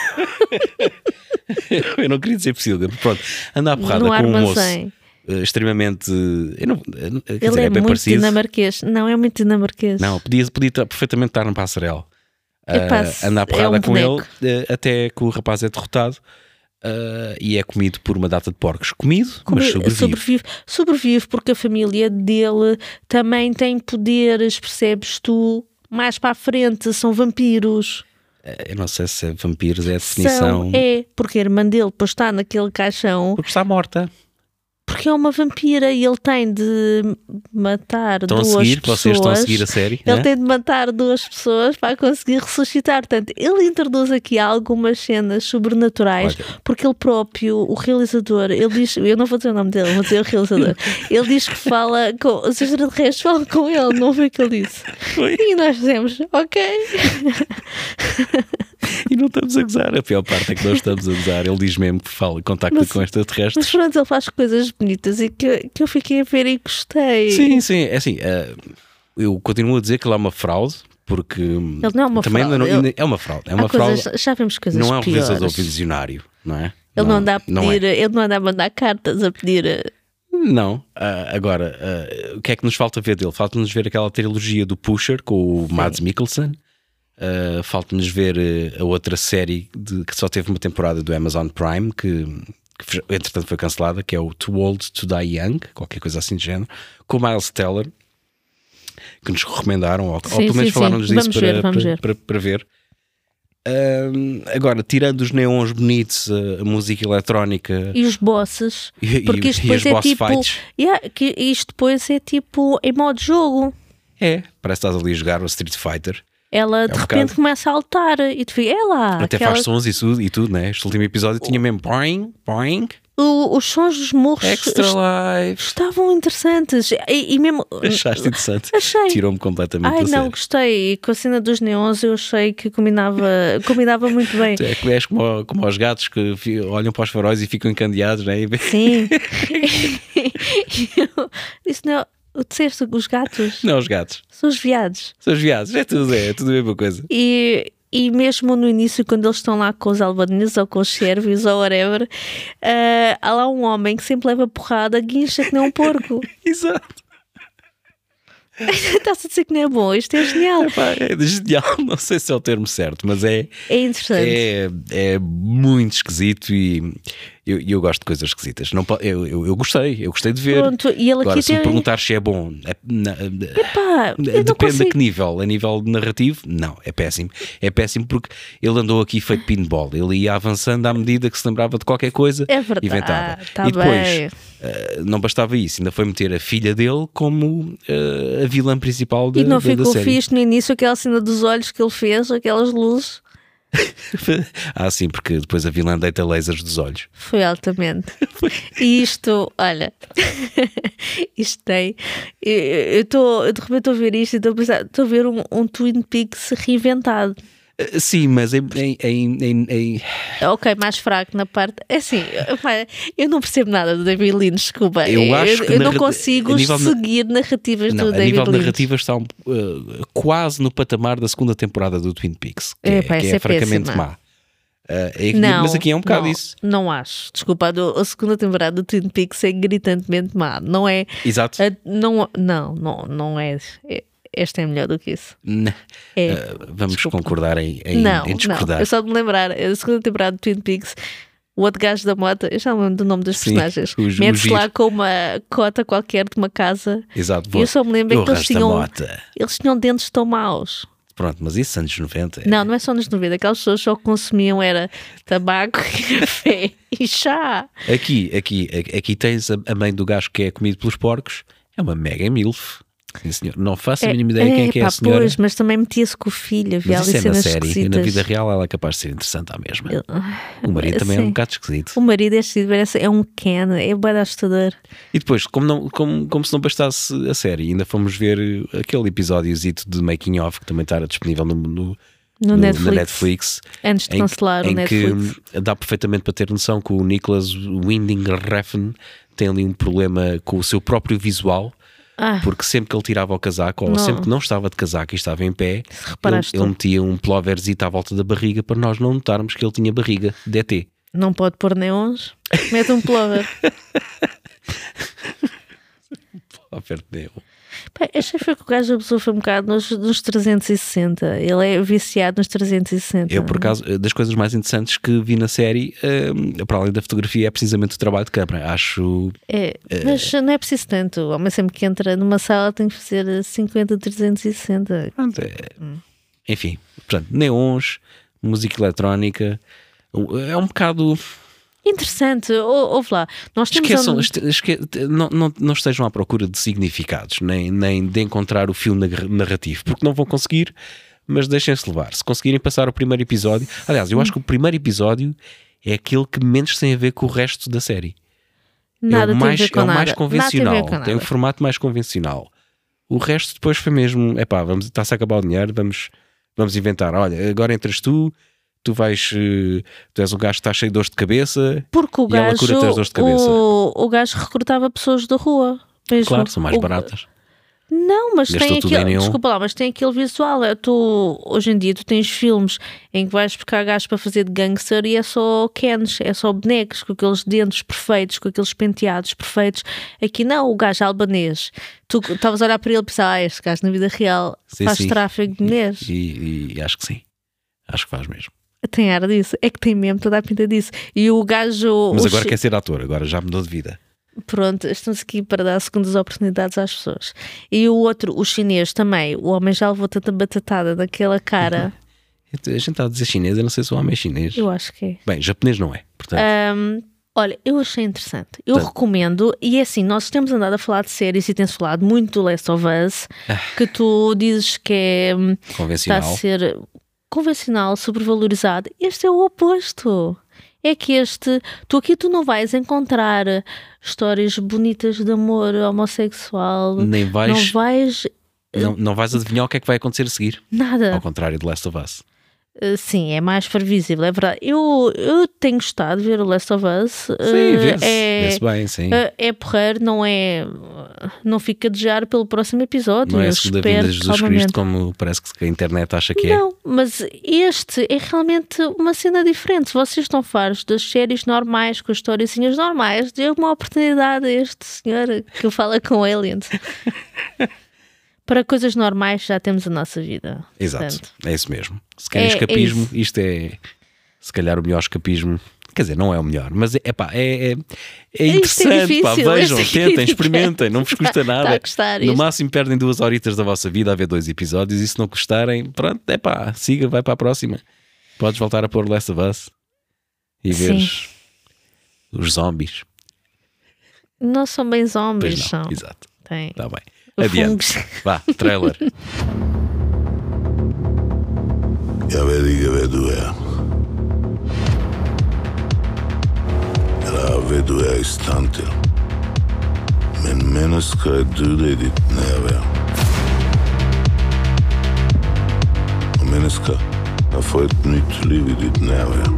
Eu não queria dizer pocilga. Pronto, anda à porrada com um moço extremamente... Ele é bem muito parecido. Dinamarquês. Não, é muito dinamarquês. Não, podia perfeitamente estar no passarelo. Anda à porrada com ele até que o rapaz é derrotado. e é comido por uma data de porcos. Mas sobrevive. Sobrevive porque a família dele também tem poderes, percebes tu? Mais para a frente são vampiros. Eu não sei se é vampiros, é a definição. Porque a irmã dele depois está naquele caixão. Porque está morta. Porque é uma vampira e ele tem de matar duas pessoas. Vocês estão a seguir a série? Ele tem de matar 2 pessoas para conseguir ressuscitar. Portanto, ele introduz aqui algumas cenas sobrenaturais, porque ele próprio, o realizador, ele diz, eu não vou dizer o nome dele, vou dizer o realizador, ele diz que fala com os extraterrestres, falam com ele, não foi o que ele disse. E nós dizemos, ok. E não estamos a gozar, a pior parte é que nós estamos a gozar. Ele diz mesmo que contacta com extraterrestres. Mas pronto, ele faz coisas bonitas e que eu fiquei a ver e gostei. Sim, é assim, eu continuo a dizer que ele é uma fraude, porque ele não é uma também fraude. É uma fraude. É uma fraude. Já vemos coisas não é um piores. realizador visionário, não é? Ele não anda a pedir, é. ele não anda a mandar cartas a pedir. Não, agora, o que é que nos falta ver dele? Falta-nos ver aquela trilogia do Pusher com o Mads Mikkelsen. Falta-nos ver a outra série que só teve uma temporada do Amazon Prime, que entretanto foi cancelada, que é o Too Old to Die Young, qualquer coisa assim de género, com o Miles Teller, que nos recomendaram, ou pelo menos falaram-nos disso para ver. Agora, tirando os neons bonitos, a música eletrónica e os bosses, porque isto depois é tipo isto depois é tipo em modo jogo. Parece que estás ali a jogar o Street Fighter. Ela de repente começa a altar e tu fica, até faz sons e tudo, né? Este último episódio tinha mesmo boing, boing. Os sons dos morros Extra Life estavam interessantes e mesmo achaste interessante? Achei. Tirou-me completamente da não, série. gostei. Com a cena dos neons eu achei que combinava muito bem. É que és como os gatos que olham para os faróis e ficam encandeados, né? Sim. Isso não. Disseste os gatos? Não, os gatos. São os viados. São os viados, é tudo a mesma coisa. E mesmo no início, quando eles estão lá com os albaneses ou com os sérvios ou whatever, há lá um homem que sempre leva porrada, guincha que nem um porco. Exato. Está-se a dizer que não é bom, isto é genial. É genial, não sei se é o termo certo, mas é interessante. É muito esquisito e eu gosto de coisas esquisitas. Eu gostei de ver. Pronto, e ele agora, aqui se me perguntar se é bom, depende a que nível. A nível narrativo, não, é péssimo. É péssimo porque ele andou aqui feito pinball. Ele ia avançando à medida que se lembrava de qualquer coisa, inventava. E depois, não bastava isso, ainda foi meter a filha dele como a vilã principal da série. E não ficou fixe no início aquela cena dos olhos que ele fez, aquelas luzes. Sim, porque depois a vilã deita lasers dos olhos. Foi altamente. E isto, olha, isto tem. Eu de repente estou a ver isto e estou a ver um Twin Peaks reinventado. Sim, mas Ok, mais fraco na parte. É assim, eu não percebo nada do David Lynch, desculpa. Eu acho que não consigo seguir narrativas do David Lynch. A nível narrativa está quase no patamar da segunda temporada do Twin Peaks, que é francamente má. Mas aqui é um bocado isso. Não acho. Desculpa, a segunda temporada do Twin Peaks é gritantemente má. Não é. Exato. Não é. Esta é melhor do que isso. Vamos concordar em discordar. Eu só de me lembrar, a segunda temporada do Twin Peaks, o outro gajo da moto, eu já me lembro do nome dos personagens, mete-se lá com uma cota qualquer de uma casa. Exato. E eu só me lembro que eles tinham dentes tão maus. Pronto, mas isso anos 90. Não é só anos 90. Aquelas pessoas só consumiam era tabaco, café e chá. Aqui tens a mãe do gajo que é comido pelos porcos, é uma mega milf. Sim, senhor. Não faço a mínima ideia quem é que é a senhora. Pois, mas também metia-se com o filho, havia ali cenas esquisitas. E na vida real ela é capaz de ser interessante à mesma. O marido também é um bocado esquisito. O marido é um Ken, é bem assustador. E depois, como se não bastasse a série, ainda fomos ver aquele episódiozito de Making Of que também está disponível no Netflix. Antes de cancelar o Netflix. Que dá perfeitamente para ter noção que o Nicholas Winding Refn tem ali um problema com o seu próprio visual. Porque sempre que ele tirava o casaco, ou sempre que não estava de casaco e estava em pé, ele metia um ploverzito à volta da barriga para nós não notarmos que ele tinha barriga de ET. Não pode pôr neons, mete um plover. Plover de neon. Pá, achei foi que o gajo abusou foi um bocado nos 360. Ele é viciado nos 360. Eu, por acaso, das coisas mais interessantes que vi na série, para além da fotografia, é precisamente o trabalho de câmara. Acho. Mas não é preciso tanto. O homem sempre que entra numa sala tem que fazer 50, 360. Enfim, portanto, neons, música eletrónica. É um bocado. Interessante, ouve lá. Nós temos não estejam à procura de significados, nem de encontrar o fio narrativo, porque não vão conseguir, mas deixem-se levar. Se conseguirem passar o primeiro episódio. Aliás, eu acho que o primeiro episódio é aquele que menos tem a ver com o resto da série. Nada é o mais, tem a ver com é o nada. mais convencional, Nada tem a ver com tem um nada. formato mais convencional. O resto depois foi mesmo, está-se a acabar o dinheiro, vamos inventar. Olha, agora entras tu vais, tu és um gajo que está cheio de dores de cabeça. Porque o e ela gajo, cura-te as dores de cabeça. o gajo recrutava pessoas da rua. Mesmo. Claro, são mais baratas. Não, mas Gastou tem tudo em aquele. neon. Desculpa lá, mas tem aquele visual. Hoje em dia tu tens filmes em que vais buscar gajos para fazer de gangster e é só cans, é só bonecos com aqueles dentes perfeitos, com aqueles penteados perfeitos. Aqui não, o gajo albanês. Tu estavas a olhar para ele e pensar, este gajo na vida real faz Sim. tráfego de mulheres. E acho que sim. Acho que faz mesmo. Tem ar disso. É que tem mesmo toda a pinta disso. E o gajo. Mas agora quer ser ator, agora já mudou de vida. Pronto, estamos aqui para dar segundas oportunidades às pessoas. E o outro, o chinês também, o homem já levou tanta batatada naquela cara. A gente está a dizer chinês, eu não sei se o homem é chinês. Eu acho que é. Bem, japonês não é, portanto. Olha, eu achei interessante. Eu recomendo, e é assim, nós temos andado a falar de séries e temos falado muito do Last of Us, que tu dizes que é Convencional. está a ser convencional, sobrevalorizado. Este é o oposto. É que tu não vais encontrar histórias bonitas de amor homossexual. Nem vais, Não vais não vais adivinhar o que é que vai acontecer a seguir. nada. Ao contrário de Last of Us. Sim, é mais previsível, é verdade. Eu tenho gostado de ver o Last of Us. Sim, vê-se bem, sim. É porreiro, não fica a desejar pelo próximo episódio. Não é Eu a segunda espero vinda de Jesus calmamente. Cristo, como parece que a internet acha que é. Não, mas este é realmente uma cena diferente. Se vocês estão fartos das séries normais, com as historiazinhas normais, dê uma oportunidade a este senhor que fala com aliens. Para coisas normais já temos a nossa vida. Exato, Portanto, é isso mesmo. Se querem É escapismo, isso. isto é se calhar o melhor escapismo. Quer dizer, não é o melhor, mas é interessante. difícil, Vejam, esta tentem, crítica. experimentem, não vos custa nada. Está a gostar No isto. máximo perdem 2 horitas da vossa vida a ver 2 episódios e se não gostarem, pronto, siga, vai para a próxima. Podes voltar a pôr Last of Us e ver os zombies. Não são bem zombies, Pois não, são. exato. Tem. Está bem. Adiante. Fungos. Vá, trailer. Jeg vet ikke, hvad du er. Eller hvad du er i stand til. Men mennesker er døde i dit nærvær. Og mennesker har fået et nyt liv i dit nærvær.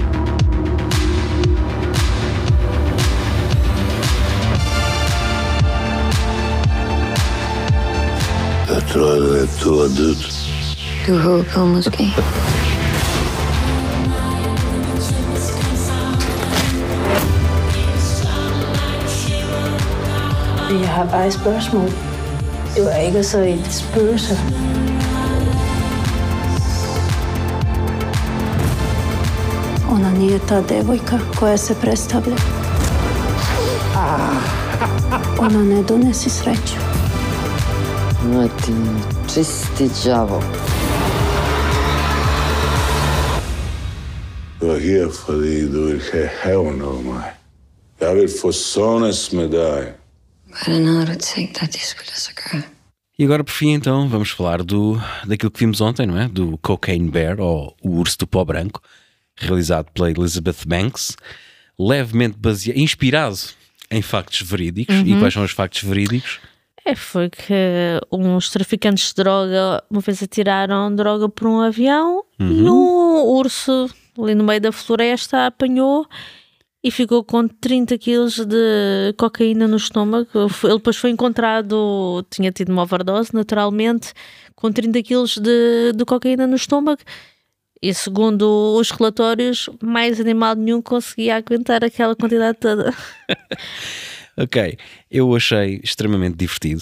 Jeg tror, at du er død. Du håber måske. Jeg har bare et spørgsmål. Det var ikke så et spøgelse. Ona nije ta devojka koja se predstavlja. Ona ne donesi sreću. Ma ti čisti đavo. Du er her, fordi du vil have hævn over mig. Jeg vil forsones med dig. Hvordan havde du tænkt at det skulle lade sig gøre? E agora, por fim, então, vamos falar daquilo que vimos ontem, não é? Do Cocaine Bear, ou O Urso do Pó Branco, realizado pela Elizabeth Banks, levemente inspirado em factos verídicos. E quais são os factos verídicos? Foi que uns traficantes de droga uma vez atiraram droga por um avião e um urso ali no meio da floresta apanhou e ficou com 30 quilos de cocaína no estômago. Ele depois foi encontrado, tinha tido uma overdose, naturalmente, com 30 quilos de cocaína no estômago. E segundo os relatórios, mais animal nenhum conseguia aguentar aquela quantidade toda. Ok, eu achei extremamente divertido.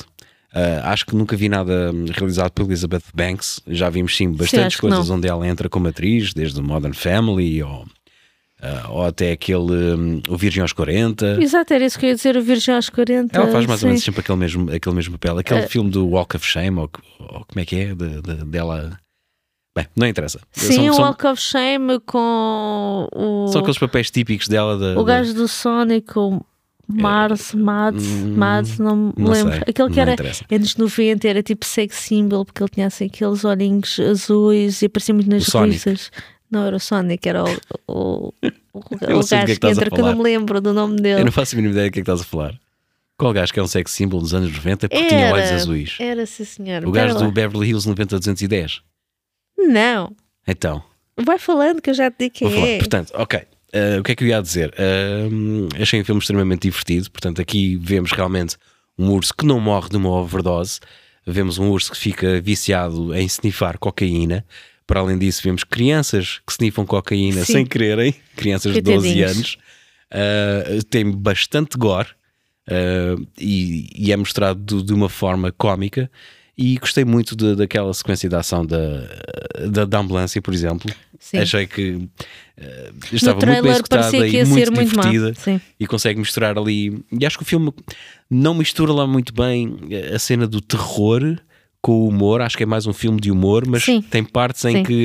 Acho que nunca vi nada realizado por Elizabeth Banks. Já vimos sim bastantes acho que coisas não. onde ela entra como atriz, desde o Modern Family ou até aquele o Virgem aos 40. Exato, era isso que eu ia dizer, o Virgem aos 40. Ela faz mais ou sim. menos sempre aquele mesmo papel. Aquele filme do Walk of Shame, ou como é que é? Dela. Bem, não interessa. Sim, o Walk of Shame com são aqueles papéis típicos dela. o gajo do Sonic, o Mads, não me não lembro. sei, Aquele que não era interessa. anos 90, era tipo sex symbol, porque ele tinha assim aqueles olhinhos azuis e aparecia muito nas O Sonic. revistas. Não era o Sonic, era o Eu não sei do gajo que é que que estás a entra, que eu não falar. me lembro do nome Eu dele. não faço a mínima ideia do que é que estás a falar. Qual gajo que é um sex symbol dos anos 90 porque tinha olhos azuis? Era, sim senhor. O gajo Espera do lá. Beverly Hills 90210. Não, Então, vai falando que eu já te digo quem vou falar. é. Portanto, ok. O que é que eu ia dizer? Achei um filme extremamente divertido. Portanto, aqui vemos realmente um urso que não morre de uma overdose. Vemos um urso que fica viciado em snifar cocaína. Para além disso, vemos crianças que snifam cocaína Sim. sem quererem. Crianças de 12 Coitadinhos. anos. Tem bastante gore. E é mostrado de uma forma cómica. E gostei muito daquela sequência de ação da ambulância, por exemplo. Sim. Achei que estava muito bem trailer executada parecia que e ia muito ser muito má. divertida. Sim. E consegue misturar ali. E acho que o filme não mistura lá muito bem a cena do terror com o humor. Acho que é mais um filme de humor, mas Sim. tem partes em Sim. que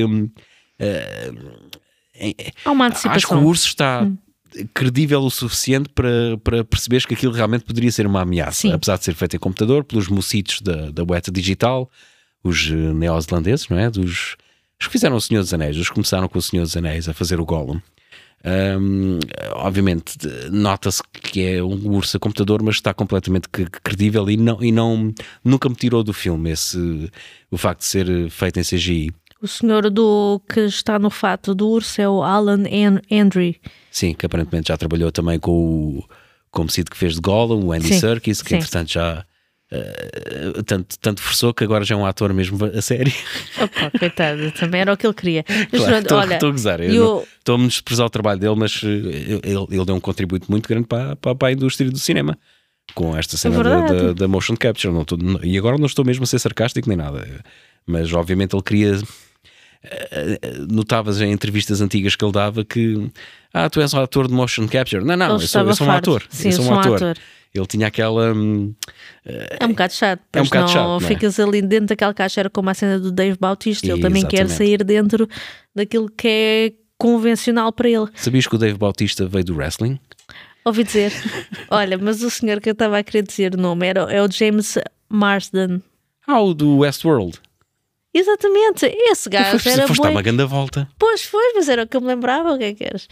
Há uma acho que antecipação. o urso está credível o suficiente para perceberes que aquilo realmente poderia ser uma ameaça, Sim. apesar de ser feito em computador, pelos mocitos da Weta Digital, os neozelandeses, não é? Os que fizeram o Senhor dos Anéis, os que começaram com o Senhor dos Anéis a fazer o Gollum. Obviamente nota-se que é um urso a computador, mas está completamente credível e nunca me tirou do filme o facto de ser feito em CGI. O senhor que está no fato do urso é o Alan Andrew. Sim, que aparentemente já trabalhou também com o homicídio que fez de Gollum, o Andy Sim, Serkis, que sim. entretanto já tanto forçou que agora já é um ator mesmo a sério. Opa, coitado, também era o que ele queria. Mas Claro, pronto, olha, estou a gozar. Estou a me desprezar o trabalho dele, mas ele deu um contributo muito grande para a indústria do cinema com esta cena verdade. da motion capture. E agora não estou mesmo a ser sarcástico nem nada, mas obviamente ele queria. Notavas em entrevistas antigas que ele dava que tu és um ator de motion capture. Não, ele eu sou estava um farto. ator. Sim, eu sou um ator. Ele tinha aquela. É um bocado chato, É um pois bocado não, chato, não é? ficas ali dentro daquela caixa, era como a cena do Dave Bautista, ele também quer Exatamente. sair dentro daquilo que é convencional para ele. Sabias que o Dave Bautista veio do wrestling? Ouvi dizer, olha, mas o senhor que eu estava a querer dizer o nome é o James Marsden. O do Westworld. Exatamente, esse gajo era Foste dar bom. uma grande volta. Pois foi, mas era o que eu me lembrava, o que é que eras?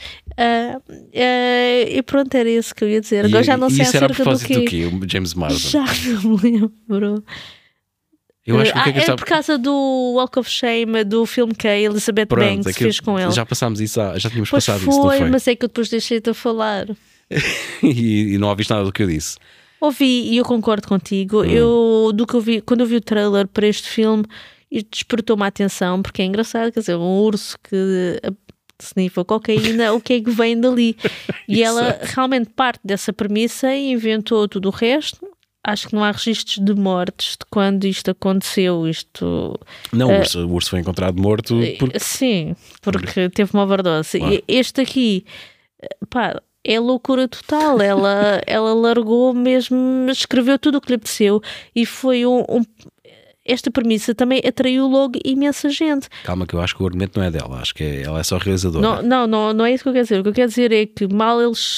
E pronto, era isso que eu ia dizer. Agora já não sei isso era a acerca do propósito do quê. quê? O James Marsden. Já não me lembro. Eu acho que o que é que eu era estava... por causa do Walk of Shame, do filme que a Elizabeth Banks aquilo- fez com ele. Já passámos isso, já tínhamos Pois passado foi, isso, não foi? mas é que eu depois deixei-te a falar. E não ouviste nada do que eu disse. Ouvi e eu concordo contigo. Do que eu vi, quando eu vi o trailer para este filme, isto despertou-me a atenção, porque é engraçado, quer dizer, um urso que sniffa cocaína, o que é que vem dali? E ela realmente parte dessa premissa e inventou tudo o resto. Acho que não há registros de mortes de quando isto aconteceu. Não, o urso foi encontrado morto porque... Sim, porque teve uma overdose. Claro. E este aqui, pá, é loucura total. Ela largou mesmo, escreveu tudo o que lhe apeteceu e foi esta premissa também atraiu logo imensa gente. Calma que eu acho que o argumento não é dela, acho que ela é só realizadora. Não é isso que eu quero dizer. O que eu quero dizer é que mal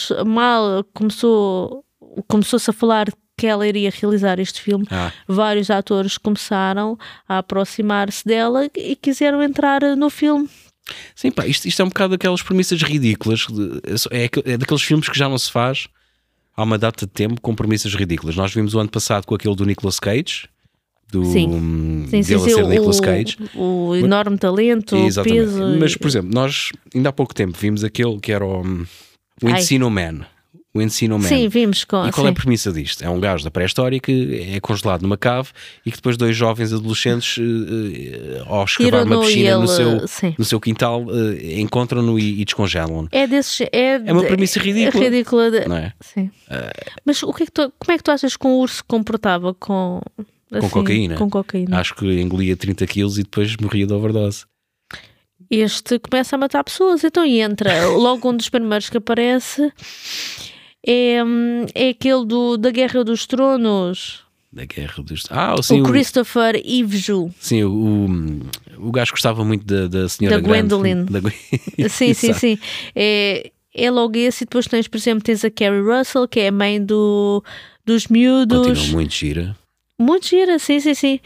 começou-se a falar que ela iria realizar este filme, vários atores começaram a aproximar-se dela e quiseram entrar no filme. Sim, pá, isto é um bocado daquelas premissas ridículas, é daqueles filmes que já não se faz há uma data de tempo com premissas ridículas. Nós vimos o ano passado com aquele do Nicolas Cage, Sim, dele a ser Nicolas Cage. O enorme talento, Exatamente. o peso. Mas, por exemplo, nós ainda há pouco tempo vimos aquele que era o Encino Man. O Encino Man. Sim, vimos com. E qual é a sim. premissa disto? É um gajo da pré-história que é congelado numa cave e que depois dois jovens adolescentes, ao escavar uma Tiram-no piscina e ele- sim. no seu quintal, encontram-no e descongelam-no. É desses. É uma premissa ridícula. ridícula Não é? Sim. Mas como é que tu achas que um urso se comportava com Com cocaína. Com cocaína. Acho que engolia 30 quilos e depois morria de overdose. Este começa a matar pessoas, então e entra. Logo um dos primeiros que aparece é aquele da Guerra dos Tronos. Da Guerra dos... sim, o Christopher Ivju. Sim, o gajo gostava muito da senhora da grande. Gwendolyn. Sim. É logo esse. E depois tens, por exemplo, tens a Kerry Russell, que é a mãe dos miúdos. Continua muito gira. Muito gira, sim.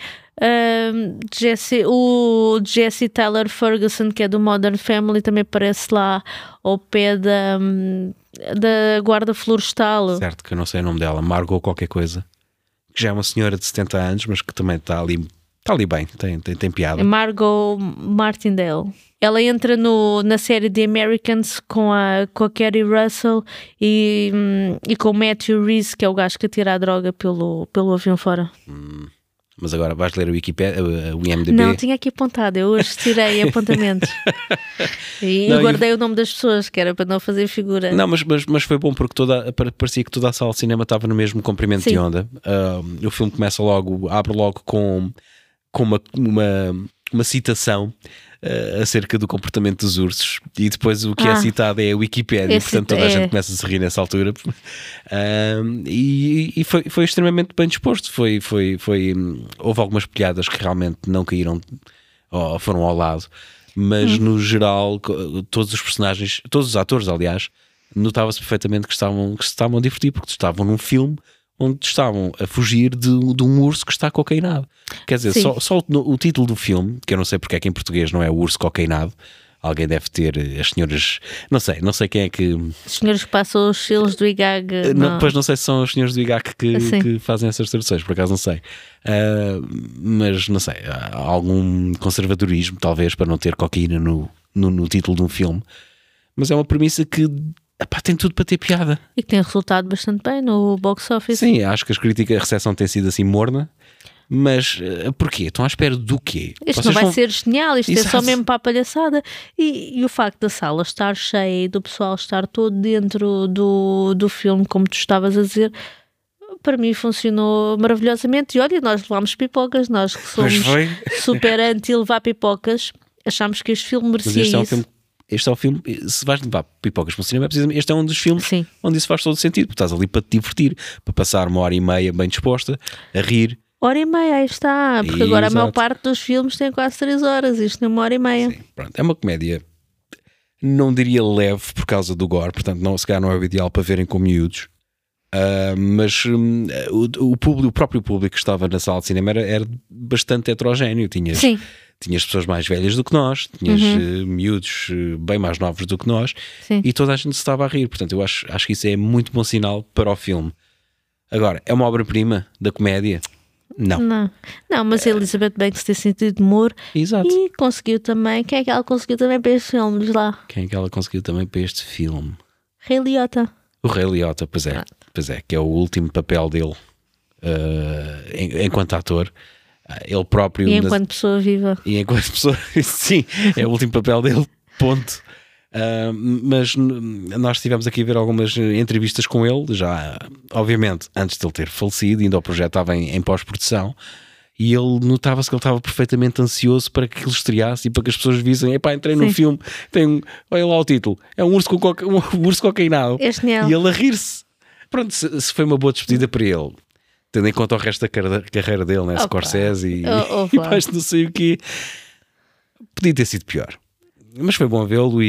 O Jesse Tyler Ferguson, que é do Modern Family, também aparece lá ao pé da guarda florestal. Certo, que eu não sei o nome dela, Margot qualquer coisa, que já é uma senhora de 70 anos, mas que também está ali bem, tem piada. Margot Martindale. Ela entra na série The Americans com a Kerry Russell e com o Matthew Rhys, que é o gajo que atira a droga pelo avião fora. Mas agora vais ler o IMDb? Não, tinha aqui apontado. Eu hoje tirei apontamentos. E guardei o nome das pessoas, que era para não fazer figura. Não, mas foi bom porque parecia que toda a sala de cinema estava no mesmo comprimento de onda. O filme começa abre logo com uma citação acerca do comportamento dos ursos, e depois o que é citado é a Wikipédia, portanto toda a gente começa a se rir nessa altura. E foi extremamente bem disposto. Houve algumas piadas que realmente não caíram ou foram ao lado, mas no geral todos os personagens, todos os atores, aliás, notava-se perfeitamente que se estavam a divertir, porque estavam num filme onde estavam a fugir de um urso que está cocainado. Quer dizer, só o título do filme, que eu não sei porque é que em português não é o urso cocainado. Alguém deve ter, as senhoras, não sei quem é que... Os senhores que passam os selos do IGAG. Depois não sei se são os senhores do IGAG que fazem essas traduções, por acaso não sei. Mas não sei, há algum conservadorismo talvez para não ter cocaína no título de um filme. Mas é uma premissa que tem tudo para ter piada. E que tem resultado bastante bem no box office. Sim, acho que a recepção tem sido assim morna. Mas porquê? Estão à espera do quê? Isto não vai ser genial, isto é só mesmo para a palhaçada. E o facto da sala estar cheia e do pessoal estar todo dentro do filme, como tu estavas a dizer, para mim funcionou maravilhosamente. E olha, nós levámos pipocas, nós que somos super anti-levar pipocas, achámos que este filme merecia isso. Este é o filme, se vais levar pipocas para o cinema, este é um dos filmes onde isso faz todo sentido, porque estás ali para te divertir, para passar 1h30 bem disposta, a rir. 1h30, aí está, porque agora a maior parte dos filmes tem quase 3 horas, isto é 1h30. Sim, pronto, é uma comédia, não diria leve por causa do gore, portanto se calhar não é o ideal para verem com miúdos, mas o próprio público que estava na sala de cinema era bastante heterogéneo. Tinhas pessoas mais velhas do que nós, tinhas miúdos bem mais novos do que nós, e toda a gente se estava a rir. Portanto, eu acho que isso é muito bom sinal para o filme. Agora, é uma obra-prima da comédia? Não, mas a Elizabeth Banks tem sentido de humor. Exato. E conseguiu também. Quem é que ela conseguiu também para este filme? Diz lá. Quem é que ela conseguiu também para este filme? Ray Liotta. O Ray Liotta, pois é, que é o último papel dele enquanto ator. Ele próprio. E enquanto pessoa viva. Sim, é o último papel dele, ponto. Mas nós estivemos aqui a ver algumas entrevistas com ele, já obviamente antes de ele ter falecido, ainda o projeto estava em pós-produção, e ele notava-se que ele estava perfeitamente ansioso para que aquilo estreasse e para que as pessoas vissem: epá, entrei num filme, olha lá o título, é um urso cocainado, e ele a rir-se. Pronto, se foi uma boa despedida para ele, tendo em conta o resto da carreira dele, né? Scorsese e mais não sei o quê, podia ter sido pior. Mas foi bom vê-lo,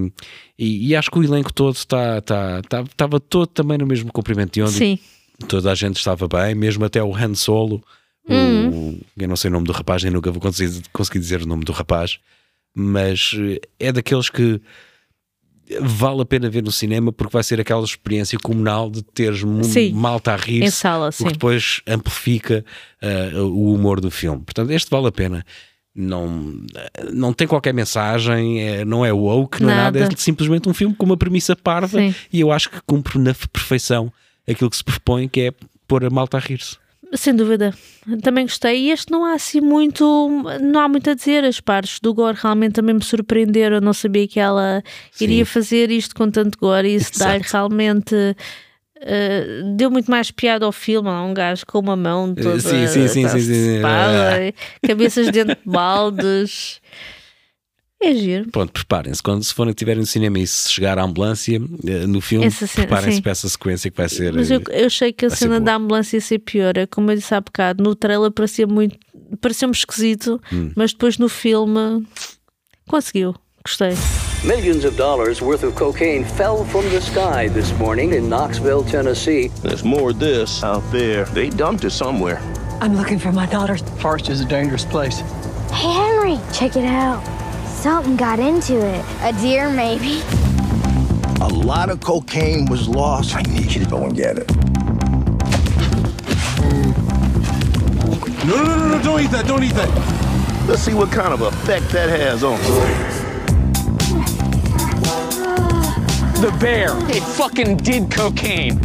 e acho que o elenco todo estava todo também no mesmo comprimento de onda. Sim. Toda a gente estava bem, mesmo até o Han Solo. Eu não sei o nome do rapaz, nem nunca vou conseguir dizer o nome do rapaz, mas é daqueles que vale a pena ver no cinema, porque vai ser aquela experiência comunal de teres malta a rir, o que depois amplifica o humor do filme. Portanto, este vale a pena. Não tem qualquer mensagem, não é woke, não é nada, é simplesmente um filme com uma premissa parva, e eu acho que cumpre na perfeição aquilo que se propõe, que é pôr a malta a rir-se. Sem dúvida, também gostei. E este não há muito a dizer. As partes do gore realmente também me surpreenderam. Eu não sabia que ela iria fazer isto com tanto gore, e isso dá-lhe realmente deu muito mais piada ao filme. Há um gajo com uma mão toda Sim. espada, cabeças dentro de baldes. É giro. Pronto, preparem-se. Quando se forem tiverem no cinema e se chegar a ambulância no filme, preparem-se para essa sequência que vai ser. Mas eu achei que a cena da ambulância ia ser pior. É como eu disse há bocado, no trailer pareceu-me esquisito, mas depois no filme conseguiu. Gostei. Millions of dollars worth of cocaine fell from the sky this morning in Knoxville, Tennessee. There's more of this out there. They dumped it somewhere. I'm looking for my daughter. Forest is a dangerous place. Hey, Henry, check it out. Something got into it. A deer, maybe. A lot of cocaine was lost. I need you to go and get it. No, don't eat that, don't eat that. Let's see what kind of effect that has on us. The bear, it fucking did cocaine.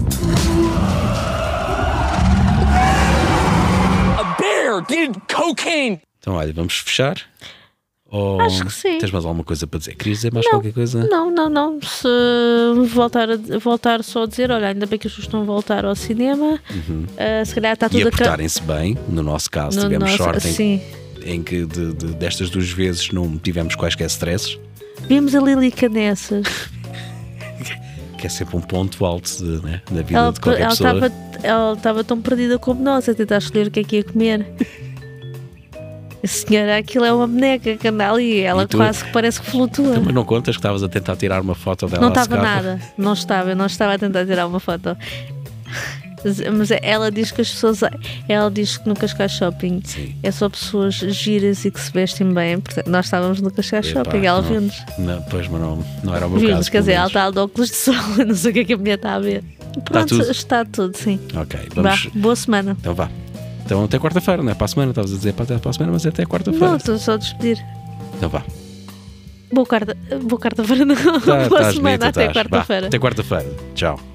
A bear did cocaine. Então, olha, vamos fechar? Ou acho que sim. Tens mais alguma coisa para dizer? Querias dizer mais qualquer coisa? Não. Se voltar só a dizer, olha, ainda bem que as pessoas estão a voltar ao cinema. Se calhar está tudo e a portarem-se bem. No nosso caso, tivemos sorte em que destas 2 vezes não tivemos quaisquer stresses. Vimos a Lili Canessas. Que é sempre um ponto alto na vida de qualquer pessoa. Ela estava tão perdida como nós a tentar escolher o que é que ia comer. A senhora, aquilo é uma boneca que anda ali, ela quase que parece que flutua. Mas não contas que estavas a tentar tirar uma foto dela? Não estava nada, eu não estava a tentar tirar uma foto. Mas ela diz que as pessoas. Ela diz que no Cascais Shopping é só pessoas giras e que se vestem bem. Portanto, nós estávamos no Cascais Shopping, ela viu-nos. Pois, mas não era o meu caso. Vimos, quer dizer, ela está de óculos de sol, eu não sei o que a mulher está a ver. Pronto, está tudo, sim. Ok, vamos. Boa semana. Então vá. Então até quarta-feira, não é para a semana, estavas a dizer até para a semana, mas até quarta-feira. Não, estou só a despedir. Então vá. Boa quarta-feira, não. Boa semana, até quarta-feira. Até quarta-feira. Tchau.